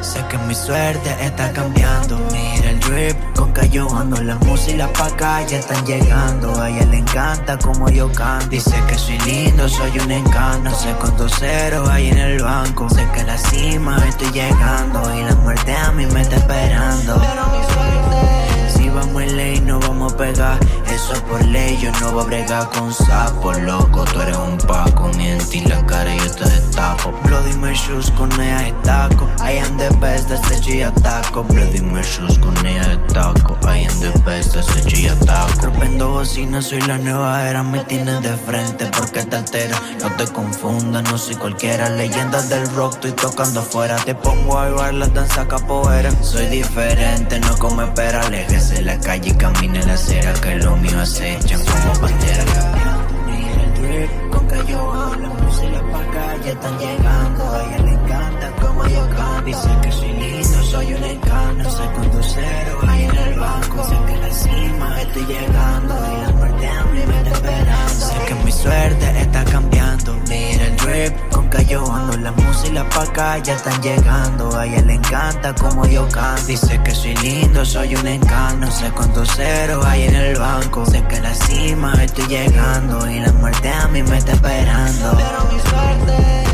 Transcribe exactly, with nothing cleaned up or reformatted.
Sé que mi suerte está cambiando. Mira el drip con que yo ando. La música y la pa' calle están llegando. A ella le encanta como yo canto. Dice que soy lindo, soy un encanto. No sé cuántos ceros hay en el banco. Sé que a la cima estoy llegando y la muerte a mí me está esperando. Pero mi suerte, si vamos en ley no vamos a pegar. Eso es por ley, yo no voy a bregar con sapos. Loco, tú eres un paco. Miente en la cara y yo te destapo. Bloody my shoes con ella de taco. I am the best, desde G ataco. Bloody my shoes con ella de taco. I am the best, desde G ataco. Rompiendo bocina, soy la nueva era. Me tienes de frente porque te altera. No te confundas, no soy cualquiera. Leyendas del rock, estoy tocando afuera. Te pongo a bailar la danza capoeira. Soy diferente, no como espera. Aléjese de la calle y camine la acera, que lo mío acechan como bandera. Mira el drip con que yo hablo. La música y la pa' calle están llegando. A ella le encanta como yo canto. Dice que soy lindo, soy un encanto. No sé cuántos ceros hay en el banco. Sé que a la cima estoy llegando y la muerte a mí me está esperando. Sé que mi suerte está cambiando. Mira el drip con que yo ando. La música y la pa' calle están llegando. A ella le encanta como yo canto. Dice que soy lindo, soy un encanto. No sé cuántos ceros hay en el banco. Sé que a la cima estoy llegando y la muerte a mí me está esperando. Pero mi suerte